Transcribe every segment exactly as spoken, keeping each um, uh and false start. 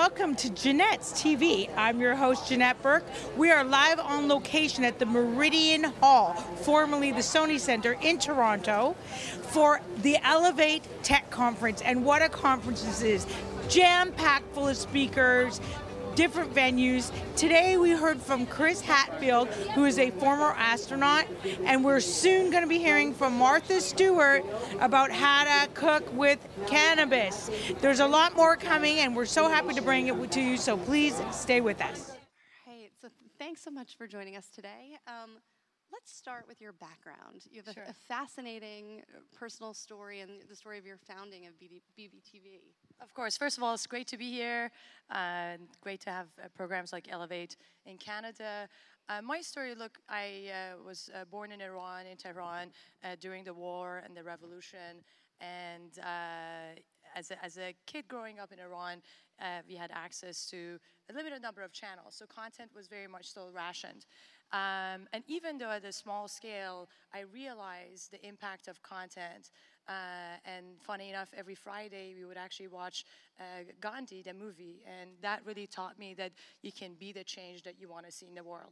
welcome to Jeanette's T V. I'm your host, Jeanette Burke. We are live on location at the Meridian Hall, formerly the Sony Center in Toronto, for the Elevate Tech Conference. And what a conference this is. Jam-packed full of speakers, different venues. Today we heard from Chris Hadfield, who is a former astronaut, and we're soon going to be hearing from Martha Stewart about how to cook with cannabis. There's a lot more coming, and we're so happy to bring it to you, so please stay with us. Right, so th- thanks so much for joining us today. Um, let's start with your background. You have a, Sure. a fascinating uh, personal story and the story of your founding of B B T V. Of course. First of all, it's great to be here. Uh, great to have uh, programs like Elevate in Canada. Uh, my story, look, I uh, was uh, born in Iran, in Tehran, uh, during the war and the revolution. And uh, as, a, as a kid growing up in Iran, uh, we had access to a limited number of channels. So content was very much still rationed. Um, and even though at a small scale, I realized the impact of content. Uh, and funny enough, every Friday we would actually watch uh, Gandhi, the movie, and that really taught me that you can be the change that you want to see in the world.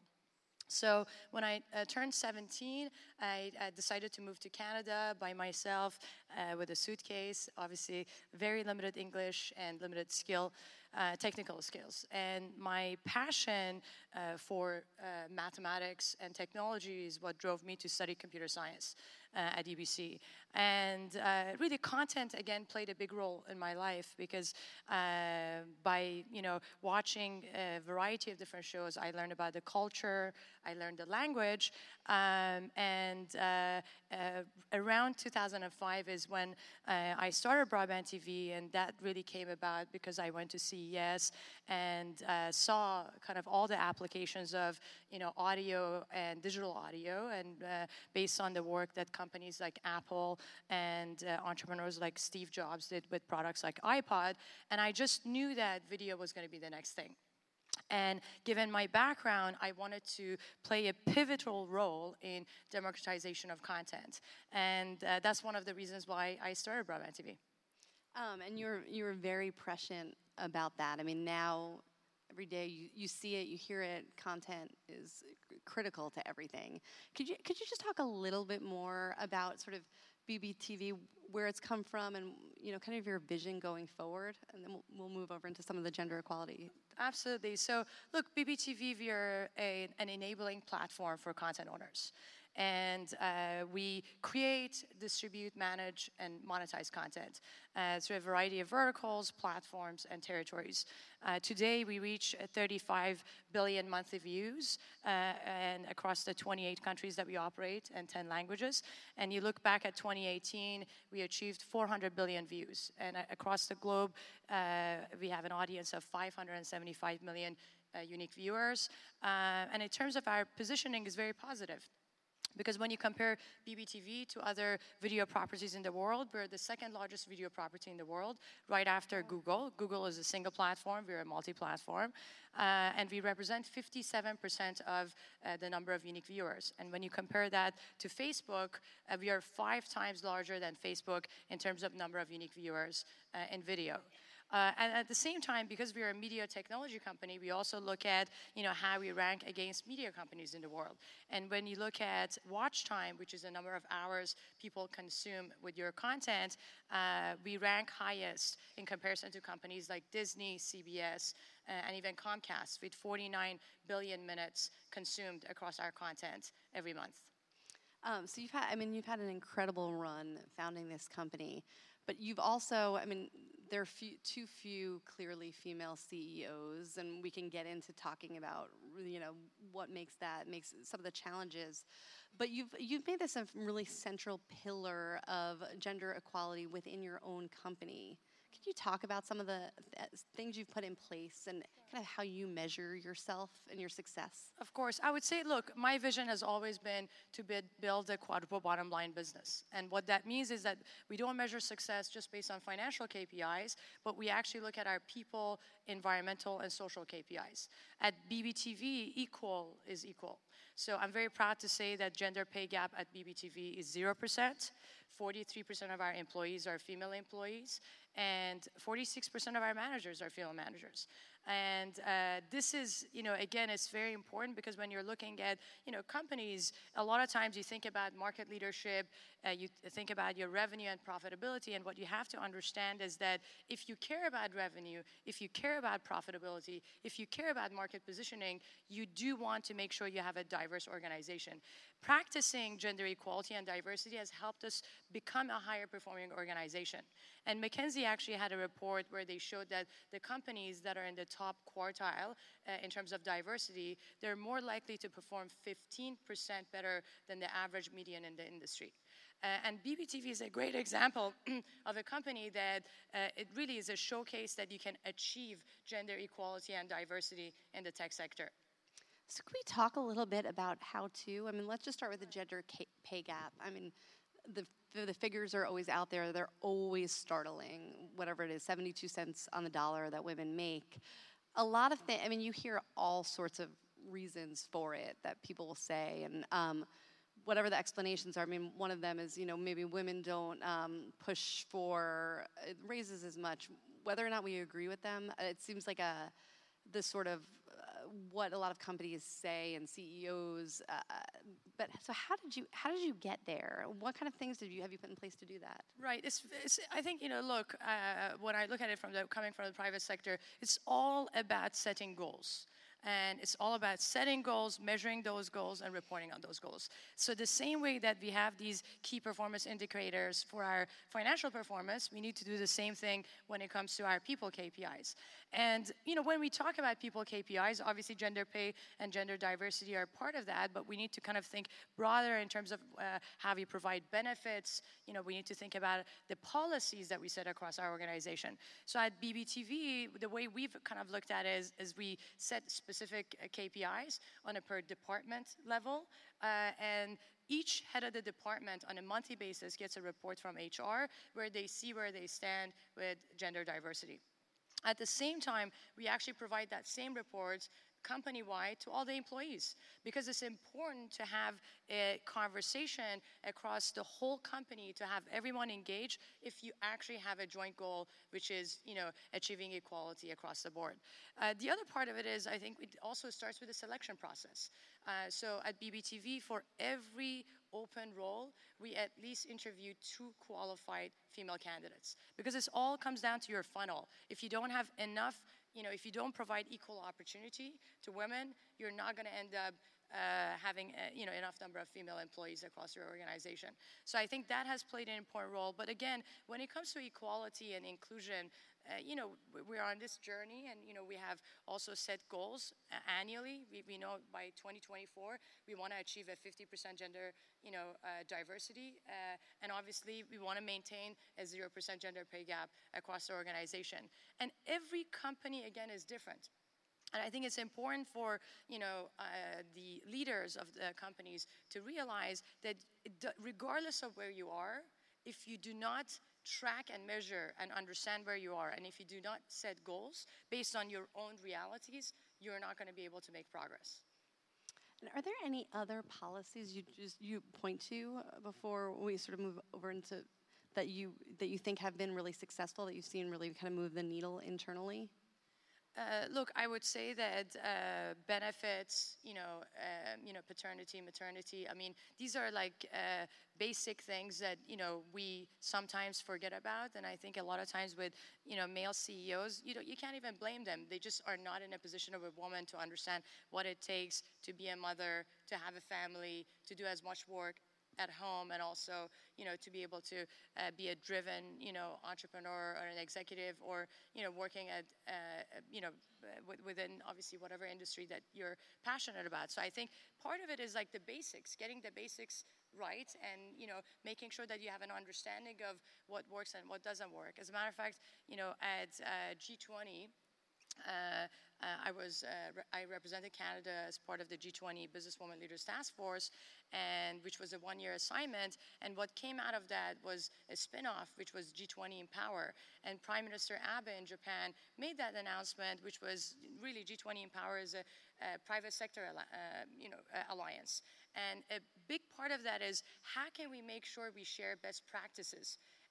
So when I uh, turned seventeen, I, I decided to move to Canada by myself uh, with a suitcase, obviously very limited English and limited skill, uh, technical skills. And my passion uh, for uh, mathematics and technology is what drove me to study computer science uh, at U B C. And uh, really content, again, played a big role in my life because uh, by, you know, watching a variety of different shows, I learned about the culture, I learned the language, um, and uh, uh, around two thousand five is when uh, I started Broadband T V, and that really came about because I went to C E S and uh, saw kind of all the applications of, you know, audio and digital audio, and uh, based on the work that companies like Apple and uh, entrepreneurs like Steve Jobs did with products like iPod, and I just knew that video was going to be the next thing. And given my background, I wanted to play a pivotal role in democratization of content. And uh, that's one of the reasons why I started Broadband T V. Um, and you're you're very prescient about that. I mean, now every day you, you see it, you hear it. Content is critical to everything. Could you could you just talk a little bit more about sort of B B T V, where it's come from, and, you know, kind of your vision going forward, and then we'll, we'll move over into some of the gender equality. Absolutely. So, look, B B T V, we are a, an enabling platform for content owners. And uh, we create, distribute, manage, and monetize content uh, through a variety of verticals, platforms, and territories. Uh, today, we reach thirty-five billion monthly views uh, and across the twenty-eight countries that we operate and ten languages. And you look back at twenty eighteen, we achieved four hundred billion views. And uh, across the globe, uh, we have an audience of five hundred seventy-five million uh, unique viewers. Uh, and in terms of our positioning, is very positive. Because when you compare B B T V to other video properties in the world, we're the second largest video property in the world, right after Google. Google is a single platform, we're a multi-platform. Uh, and we represent fifty-seven percent of uh, the number of unique viewers. And when you compare that to Facebook, uh, we are five times larger than Facebook in terms of number of unique viewers uh, in video. Uh, and at the same time, because we are a media technology company, we also look at, you know, how we rank against media companies in the world. And when you look at watch time, which is the number of hours people consume with your content, uh, we rank highest in comparison to companies like Disney, C B S, uh, and even Comcast, with forty-nine billion minutes consumed across our content every month. Um, so you've had, I mean, you've had an incredible run founding this company, but you've also, I mean, there are few, too few clearly female C E Os, and we can get into talking about, you know, what makes that, makes some of the challenges. But you've you've made this a really central pillar of gender equality within your own company. Could you talk about some of the th- things you've put in place and kind of how you measure yourself and your success? Of course. I would say, look, my vision has always been to bid, build a quadruple bottom line business. And what that means is that we don't measure success just based on financial K P Is, but we actually look at our people, environmental, and social K P Is. At B B T V, equal is equal. So I'm very proud to say that gender pay gap at B B T V is zero percent. forty-three percent of our employees are female employees. and forty-six percent of our managers are female managers. And uh, this is, you know, again, it's very important because when you're looking at, you know, companies, a lot of times you think about market leadership, uh, you th- think about your revenue and profitability, and what you have to understand is that if you care about revenue, if you care about profitability, if you care about market positioning, you do want to make sure you have a diverse organization. Practicing gender equality and diversity has helped us become a higher performing organization. And McKinsey actually had a report where they showed that the companies that are in the top quartile uh, in terms of diversity, they're more likely to perform fifteen percent better than the average median in the industry. Uh, and B B T V is a great example of a company that uh, it really is a showcase that you can achieve gender equality and diversity in the tech sector. So can we talk a little bit about how to, I mean, let's just start with the gender ca- pay gap. I mean, the the figures are always out there. They're always startling, whatever it is, seventy-two cents on the dollar that women make. A lot of things, I mean, you hear all sorts of reasons for it that people will say, and um, whatever the explanations are. I mean, one of them is, you know, maybe women don't um, push for uh, raises as much. Whether or not we agree with them, it seems like a the sort of uh, what a lot of companies say and C E Os. Uh, but so how did you how did you get there? What kind of things did you have you put in place to do that? Right. It's, it's I think, you know, look, uh, when I look at it from the coming from the private sector, it's all about setting goals. And it's all about setting goals, measuring those goals, and reporting on those goals. So the same way that we have these key performance indicators for our financial performance, we need to do the same thing when it comes to our people K P Is. And, you know, when we talk about people K P Is, obviously gender pay and gender diversity are part of that, but we need to kind of think broader in terms of uh, how we provide benefits. You know, we need to think about the policies that we set across our organization. So at B B T V, the way we've kind of looked at it is, is we set specific specific uh, K P Is on a per department level, uh, and each head of the department on a monthly basis gets a report from H R where they see where they stand with gender diversity. At the same time, we actually provide that same report company-wide to all the employees, because it's important to have a conversation across the whole company, to have everyone engaged if you actually have a joint goal, which is, you know, achieving equality across the board. Uh, the other part of it is, I think it also starts with the selection process. Uh, so at B B T V, for every open role, we at least interview two qualified female candidates, because this all comes down to your funnel. If you don't have enough You know, if you don't provide equal opportunity to women, you're not going to end up uh, having, uh, you know, enough number of female employees across your organization. So I think that has played an important role. But again, when it comes to equality and inclusion, uh, you know, we're on this journey, and, you know, we have also set goals uh, annually. We, we know by twenty twenty-four, we want to achieve a fifty percent gender, you know, uh, diversity. Uh, and obviously, we want to maintain a zero percent gender pay gap across the organization. And every company, again, is different. And I think it's important for, you know, uh, the leaders of the companies to realize that regardless of where you are, if you do not track and measure and understand where you are, and if you do not set goals based on your own realities, you're not going to be able to make progress. And are there any other policies you just you point to before we sort of move over into that you that you think have been really successful, that you've seen really kind of move the needle internally? Uh, look, I would say that uh, benefits, you know, uh, you know, paternity, maternity. I mean, these are like uh, basic things that, you know, we sometimes forget about. And I think a lot of times with, you know, male C E Os, you know, you can't even blame them. They just are not in a position of a woman to understand what it takes to be a mother, to have a family, to do as much work at home, and also, you know, to be able to uh, be a driven, you know, entrepreneur or an executive, or, you know, working at, uh, you know, within obviously whatever industry that you're passionate about. So I think part of it is like the basics, getting the basics right, and, you know, making sure that you have an understanding of what works and what doesn't work. As a matter of fact, you know, at uh, G twenty, Uh, uh, I was uh, re- I represented Canada as part of the G twenty Businesswoman Leaders Task Force, and which was a one-year assignment. And what came out of that was a spin-off, which was G twenty Empower. And Prime Minister Abe in Japan made that announcement, which was really G twenty Empower is a, a private sector uh, you know uh, alliance. And a big part of that is, how can we make sure we share best practices?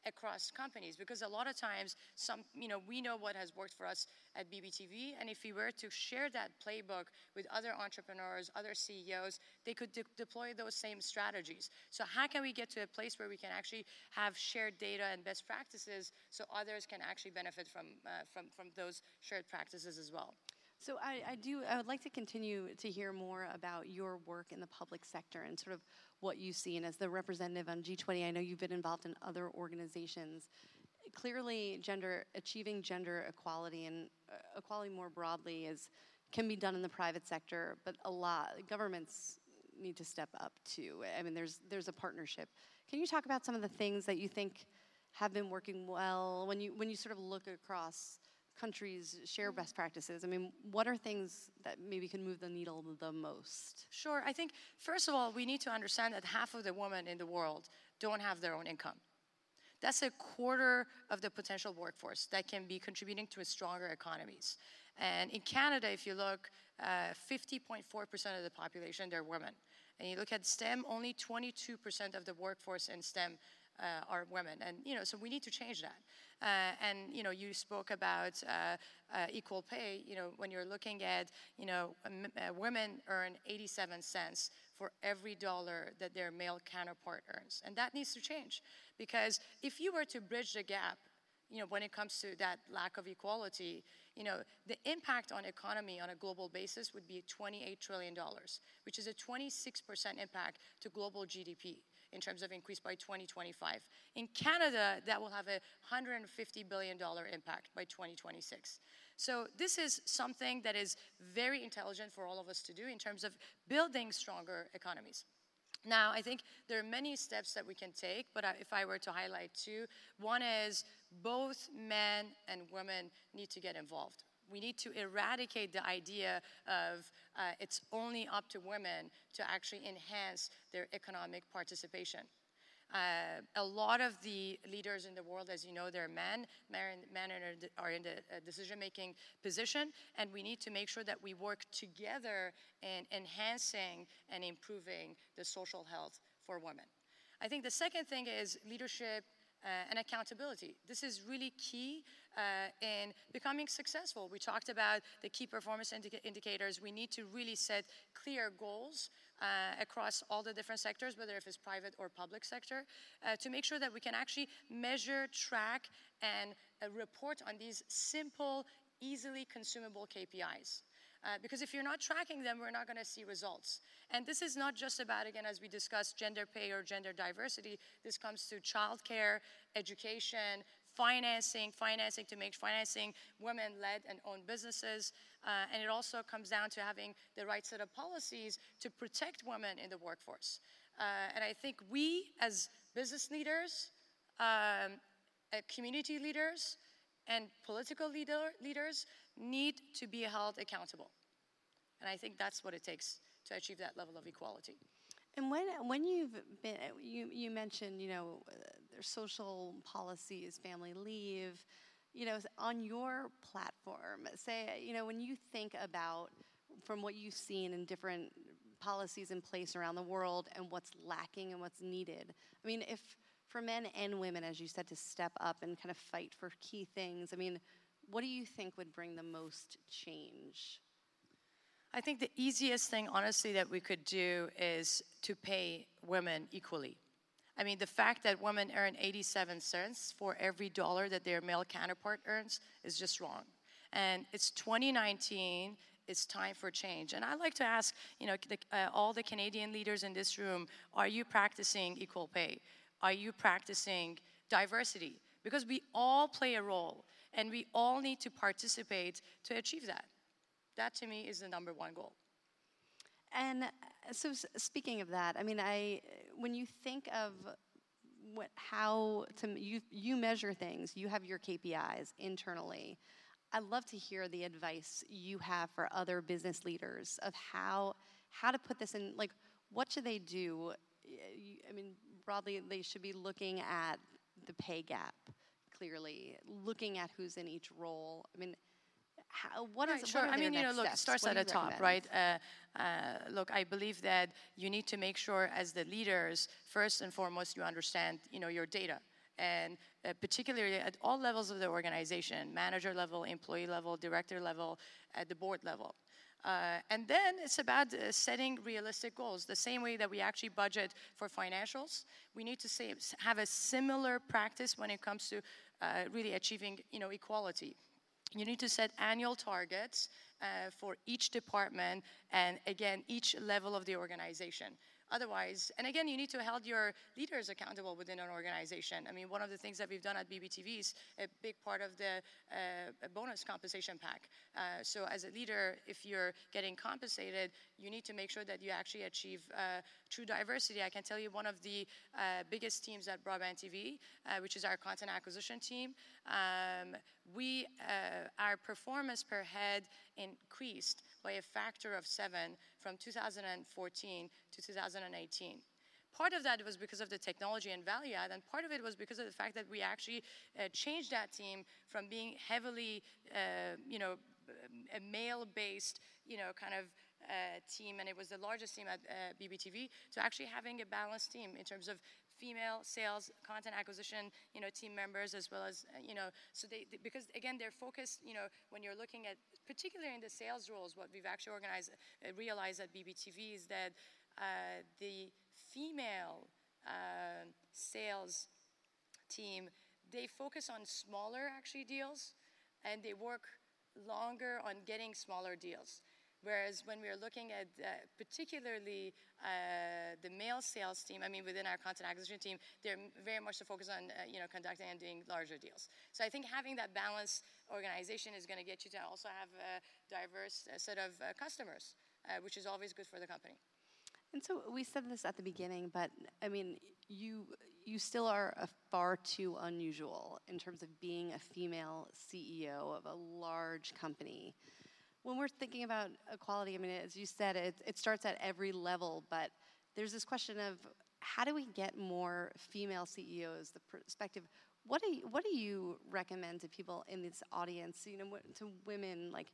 across companies, because a lot of times some you know we know what has worked for us at B B T V, and if we were to share that playbook with other entrepreneurs, other C E Os, they could de- deploy those same strategies. So how can we get to a place where we can actually have shared data and best practices so others can actually benefit from uh, from from those shared practices as well? So I, I do, I would like to continue to hear more about your work in the public sector and sort of what you see. And as the representative on G twenty, I know you've been involved in other organizations. Clearly, gender, achieving gender equality and uh, equality more broadly is, can be done in the private sector, but a lot, governments need to step up too. I mean, there's, there's a partnership. Can you talk about some of the things that you think have been working well when you, when you sort of look across countries, share best practices? I mean, what are things that maybe can move the needle the most? Sure. I think, first of all, we need to understand that half of the women in the world don't have their own income. That's a quarter of the potential workforce that can be contributing to a stronger economies. And in Canada, if you look, uh, fifty point four percent of the population, they're women. And you look at STEM, only twenty-two percent of the workforce in STEM uh, are women. And, you know, so we need to change that. Uh, and, you know, you spoke about uh, uh, equal pay. You know, when you're looking at, you know, um, uh, women earn eighty-seven cents for every dollar that their male counterpart earns. And that needs to change. Because if you were to bridge the gap, you know, when it comes to that lack of equality, you know, the impact on economy on a global basis would be twenty-eight trillion dollars, which is a twenty-six percent impact to global G D P in terms of increase by twenty twenty-five. In Canada, that will have a one hundred fifty billion dollars impact by twenty twenty-six. So this is something that is very intelligent for all of us to do in terms of building stronger economies. Now, I think there are many steps that we can take, but if I were to highlight two, one is both men and women need to get involved. We need to eradicate the idea of uh, it's only up to women to actually enhance their economic participation. Uh, a lot of the leaders in the world, as you know, they're men. Men are in the decision-making position, and we need to make sure that we work together in enhancing and improving the social health for women. I think the second thing is leadership uh, and accountability. This is really key uh, in becoming successful. We talked about the key performance indica- indicators. We need to really set clear goals Uh, across all the different sectors, whether if it's private or public sector, uh, to make sure that we can actually measure, track, and uh, report on these simple, easily consumable K P Is. Uh, because if you're not tracking them, we're not going to see results. And this is not just about, again, as we discussed, gender pay or gender diversity. This comes to childcare, education, financing, financing to make financing women-led and owned businesses. Uh, and it also comes down to having the right set of policies to protect women in the workforce. Uh, and I think we, as business leaders, um, uh, community leaders, and political leader, leaders need to be held accountable. And I think that's what it takes to achieve that level of equality. And when when you've been, you, you mentioned, you know, uh, there's social policies, family leave, you know, on your platform, say, you know, when you think about from what you've seen in different policies in place around the world and what's lacking and what's needed. I mean, if for men and women, as you said, to step up and kind of fight for key things, I mean, what do you think would bring the most change? I think the easiest thing, honestly, that we could do is to pay women equally. I mean, the fact that women earn eighty-seven cents for every dollar that their male counterpart earns is just wrong. And it's twenty nineteen, it's time for change. And I'd like to ask, you know, the, uh, all the Canadian leaders in this room, are you practicing equal pay? Are you practicing diversity? Because we all play a role, and we all need to participate to achieve that. That, to me, is the number one goal. And so, speaking of that, I mean, I when you think of what how to you you measure things, you have your K P Is internally. I'd love to hear the advice you have for other business leaders of how how to put this in. Like, what should they do? I mean, broadly, they should be looking at the pay gap clearly, looking at who's in each role. I mean. How, what right, is, sure. what are I mean, you know, look, steps? it starts what at the top, recommend? right? Uh, uh, look, I believe that you need to make sure as the leaders, first and foremost, you understand, you know, your data. and uh, particularly at all levels of the organization, manager level, employee level, director level, at the board level. Uh, and then it's about uh, setting realistic goals. The same way that we actually budget for financials, we need to say, have a similar practice when it comes to uh, really achieving, you know, equality. You need to set annual targets uh, for each department and, again, each level of the organization. Otherwise, and again, you need to hold your leaders accountable within an organization. I mean, one of the things that we've done at B B T V is a big part of the uh, bonus compensation pack. Uh, so as a leader, if you're getting compensated, you need to make sure that you actually achieve uh, true diversity. I can tell you one of the uh, biggest teams at Broadband T V, uh, which is our content acquisition team, um, we, uh, our performance per head increased by a factor of seven from two thousand fourteen to two thousand eighteen. Part of that was because of the technology and value add, and part of it was because of the fact that we actually uh, changed that team from being heavily, uh, you know, a male-based, you know, kind of uh, team, and it was the largest team at uh, B B T V, to actually having a balanced team in terms of female sales, content acquisition, you know, team members, as well as, uh, you know, so they, they, because again, they're focused, you know, when you're looking at, particularly in the sales roles, what we've actually organized, uh, realized at B B T V is that uh, the female uh, sales team, they focus on smaller actually deals, and they work longer on getting smaller deals. Whereas when we are looking at uh, particularly uh, the male sales team, I mean within our content acquisition team, they're very much to focus on uh, you know, conducting and doing larger deals. So I think having that balanced organization is going to get you to also have a diverse uh, set of uh, customers, uh, which is always good for the company. And so we said this at the beginning, but I mean, you you still are a far too unusual in terms of being a female C E O of a large company. When we're thinking about equality, I mean, as you said, it, it starts at every level, but there's this question of how do we get more female C E Os, the perspective. What do you, what do you recommend to people in this audience, you know, to women, like,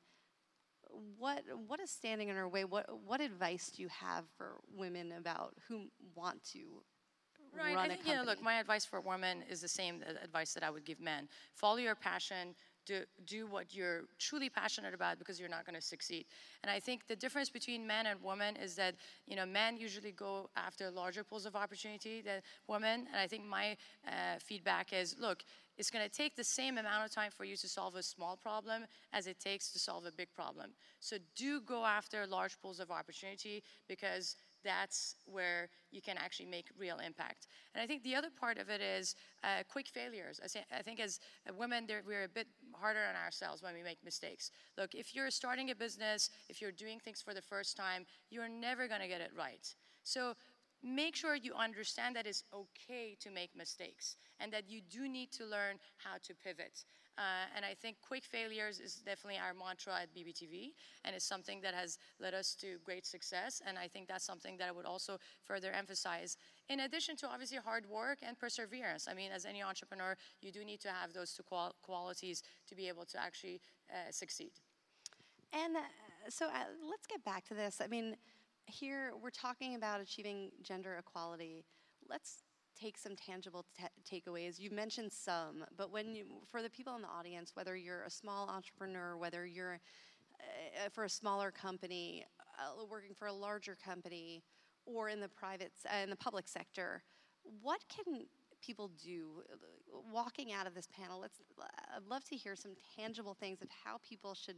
what what is standing in our way? What what advice do you have for women about who want to right, run I a think, company? you know, look, my advice for women is the same advice that I would give men. Follow your passion. Do, do what you're truly passionate about, because you're not going to succeed. And I think the difference between men and women is that, you know, men usually go after larger pools of opportunity than women. And I think my uh, feedback is, look, it's going to take the same amount of time for you to solve a small problem as it takes to solve a big problem. So do go after large pools of opportunity, because that's where you can actually make real impact. And I think the other part of it is uh, quick failures. I, say, I think as women, we're a bit harder on ourselves when we make mistakes. Look, if you're starting a business, if you're doing things for the first time, you're never going to get it right. So make sure you understand that it's okay to make mistakes, and that you do need to learn how to pivot. Uh, and I think quick failures is definitely our mantra at B B T V, and it's something that has led us to great success. And I think that's something that I would also further emphasize, in addition to obviously hard work and perseverance. I mean, as any entrepreneur, you do need to have those two qual- qualities to be able to actually uh, succeed. And uh, so uh, let's get back to this. I mean, here we're talking about achieving gender equality. Let's take some tangible t- takeaways. You mentioned some, but when you, for the people in the audience, whether you're a small entrepreneur, whether you're uh, for a smaller company, uh, working for a larger company, or in the private, uh, in the public sector, what can people do? Walking out of this panel, let's. I'd love to hear some tangible things of how people should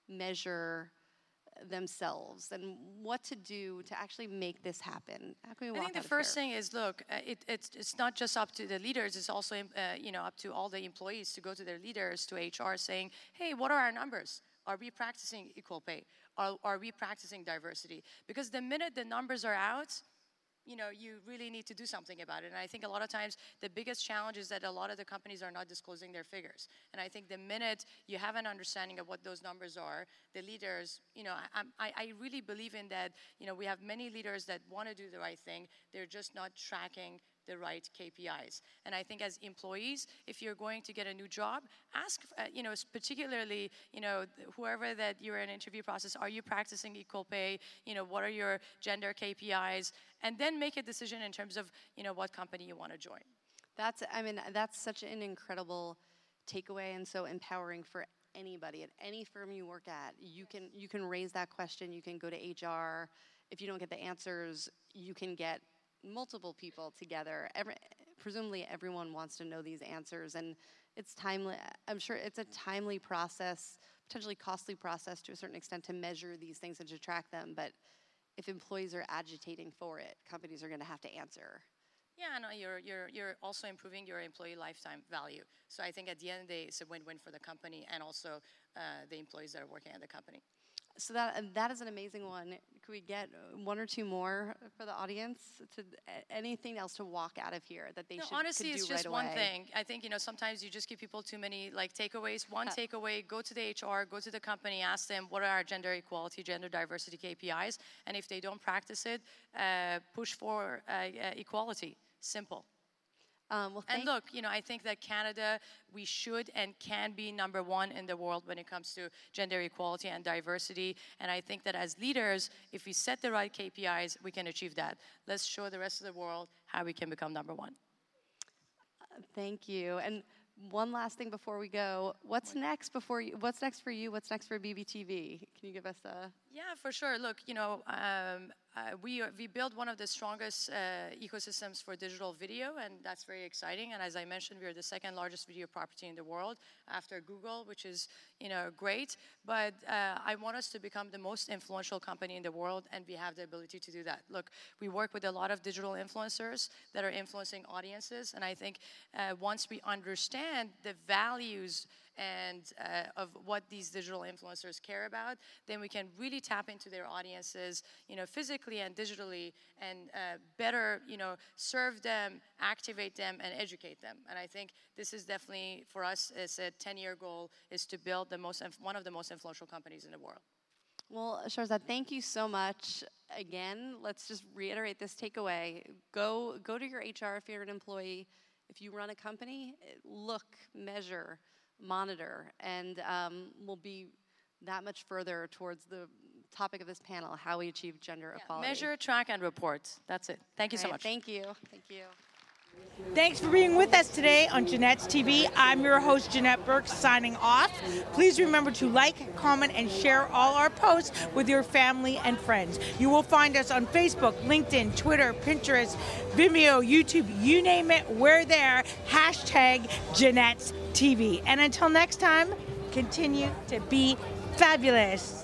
measure themselves and what to do to actually make this happen. How can we walk I think out the of first here? thing is, look, uh, it, it's it's not just up to the leaders. It's also uh, you know, up to all the employees to go to their leaders, to H R, saying, hey, what are our numbers? Are we practicing equal pay? Are, are we practicing diversity? Because the minute the numbers are out, you know, you really need to do something about it. And I think a lot of times the biggest challenge is that a lot of the companies are not disclosing their figures. And I think the minute you have an understanding of what those numbers are, the leaders, you know, I, I, I really believe in that. You know, we have many leaders that want to do the right thing. They're just not tracking the right K P Is. And I think as employees, if you're going to get a new job, ask, uh, you know, particularly, you know, whoever that you're in an interview process, are you practicing equal pay? You know, what are your gender K P Is? And then make a decision in terms of, you know, what company you want to join. That's, I mean, that's such an incredible takeaway and so empowering for anybody at any firm you work at. You can you can raise that question. You can go to H R. If you don't get the answers, you can get multiple people together. Every, presumably, everyone wants to know these answers, and it's timely. I'm sure it's a timely process, potentially costly process to a certain extent to measure these things and to track them. But if employees are agitating for it, companies are going to have to answer. Yeah, no, you're, you're, you're also improving your employee lifetime value. So I think at the end of the day, it's a win-win for the company and also uh, the employees that are working at the company. So that that is an amazing one. Could we get one or two more for the audience? To anything else to walk out of here that they no, should honestly, could do it's just right one away? thing. I think you know sometimes you just give people too many like takeaways. One uh, takeaway: go to the H R, go to the company, ask them what are our gender equality, gender diversity K P Is, and if they don't practice it, uh, push for uh, uh, equality. Simple. Um, well, and look, you know, I think that Canada, we should and can be number one in the world when it comes to gender equality and diversity. And I think that as leaders, if we set the right K P Is, we can achieve that. Let's show the rest of the world how we can become number one. Uh, thank you. And one last thing before we go, what's next before you, what's next for you? What's next for B B T V? Can you give us a... Yeah, for sure. Look, you know, um, uh, we are, we built one of the strongest uh, ecosystems for digital video, and that's very exciting. And as I mentioned, we are the second largest video property in the world after Google, which is, you know, great. But uh, I want us to become the most influential company in the world, and we have the ability to do that. Look, we work with a lot of digital influencers that are influencing audiences, and I think uh, once we understand the values and uh, of what these digital influencers care about, then we can really tap into their audiences, you know, physically and digitally, and uh, better, you know, serve them, activate them, and educate them. And I think this is definitely, for us, it's a ten-year goal, is to build the most, one of the most influential companies in the world. Well, Shahrzad, thank you so much. Again, let's just reiterate this takeaway. Go, go to your H R if you're an employee. If you run a company, look, measure, monitor, and um, we'll be that much further towards the topic of this panel, how we achieve gender yeah, equality. Measure, track, and report. That's it. Thank you All so right, much. Thank you. Thank you. Thanks for being with us today on Jeanette's T V. I'm your host, Jeanette Burke, signing off. Please remember to like, comment, and share all our posts with your family and friends. You will find us on Facebook, LinkedIn, Twitter, Pinterest, Vimeo, YouTube, you name it, we're there. Hashtag Jeanette's T V. And until next time, continue to be fabulous.